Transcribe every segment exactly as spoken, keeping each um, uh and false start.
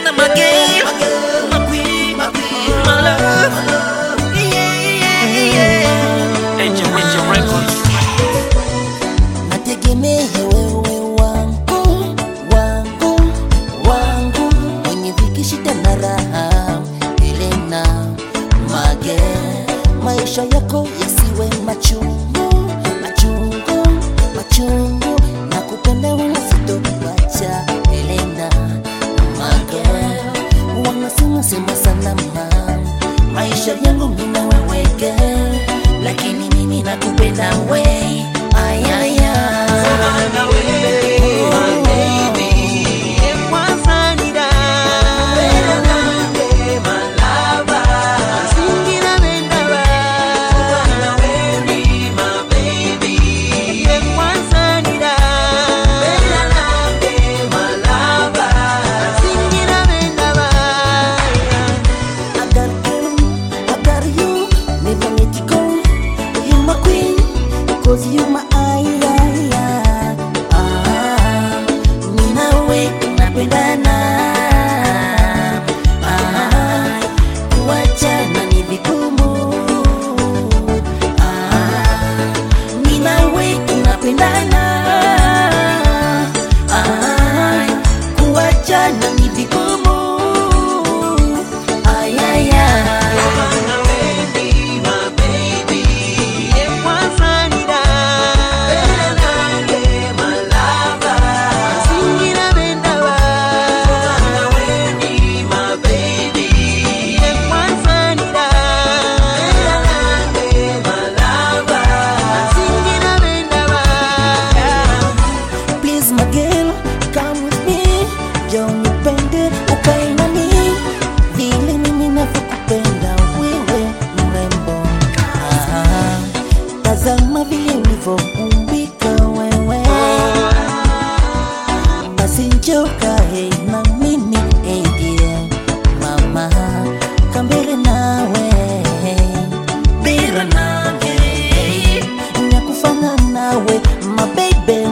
sana my girl, my queen, my queen, my love. Yeah, yeah, yeah. Angel, Angel Records. Nategemea wewe wangu, wangu, wangu, mwenye dhiki, shida na raha, Elena Mage. Maisha yako yasiwe machungu, machungu, machungu, na kupenda wala sitokuacha, Elena Mage. Wanasema sema sana mama, maisha yangu mimi na wewe girl, lakini mimi nakupenda wewe. Ay, ay, ay. Cause you my eye, eye, eye. Ah, mina we tunapendana. Ah, kuachana ni vigumu. Ah, mina we tunapendana. Ah, kuachana ni vigumu. Ay, ay, ay. My girl, come with me, njoo nipende, ukae nami, vile mimi navyokupenda wewe mrembo. Ah, tazama vile ulivyoumbika wewe, basi njoo kae na mimi, eh dear mama, kambele nawe, bila nawe, nakufana nawe, my baby.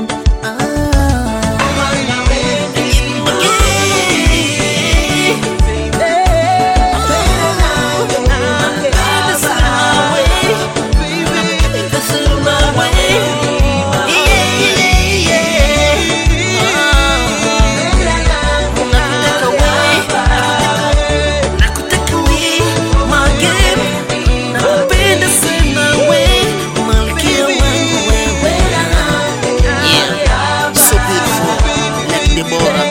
Deborah.